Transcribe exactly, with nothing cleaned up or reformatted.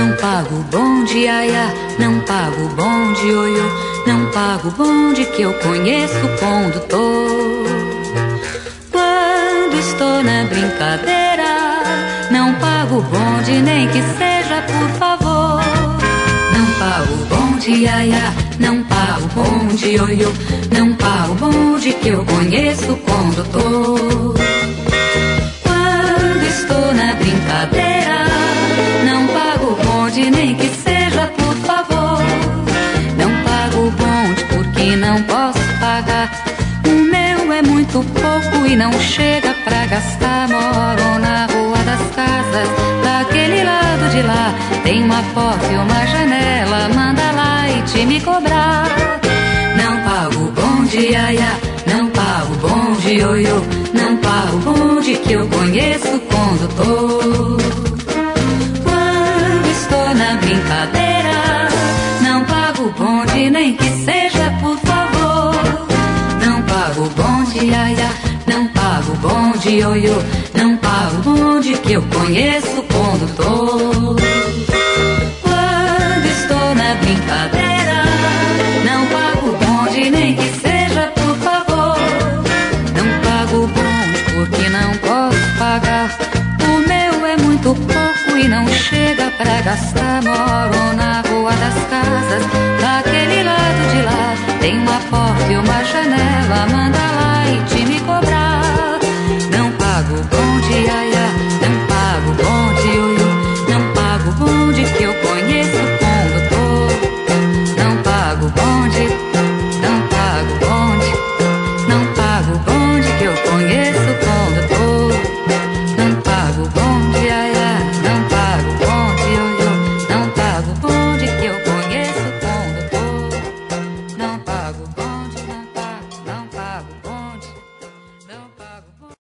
Não pago o bonde, ai, ai, não pago o bonde, ioiô. Não pago o bonde que eu conheço o condutor. Quando estou na brincadeira, não pago o bonde, nem que seja por favor. Não pago o bonde, ai, ai, não pago o bonde, ioiô. Não pago o bonde que eu conheço o condutor. Quando estou na brincadeira, não pago o bonde, nem que seja por favor. Não pago o bonde porque não posso pagar. O meu é muito pouco e não chega pra gastar. Moro na rua das casas, daquele lado de lá. Tem uma porta e uma janela, manda lá e te me cobrar. Não pago o bonde, ai, ai, não pago o bonde, ioiô. Não pago o bonde que eu conheço o condutor. Quando estou na brincadeira, não pago o bonde, nem que seja por favor. Não pago o bonde, ai, ai, não pago o bonde, ioiô. Não pago o bonde que eu conheço o condutor. Quando estou na brincadeira, não pago o bonde, nem que seja por favor. Não pago o bonde porque não posso pagar. O meu é muito pouco e não chega pra gastar. Moro na rua das casas, daquele lado de lá. Tem uma porta e uma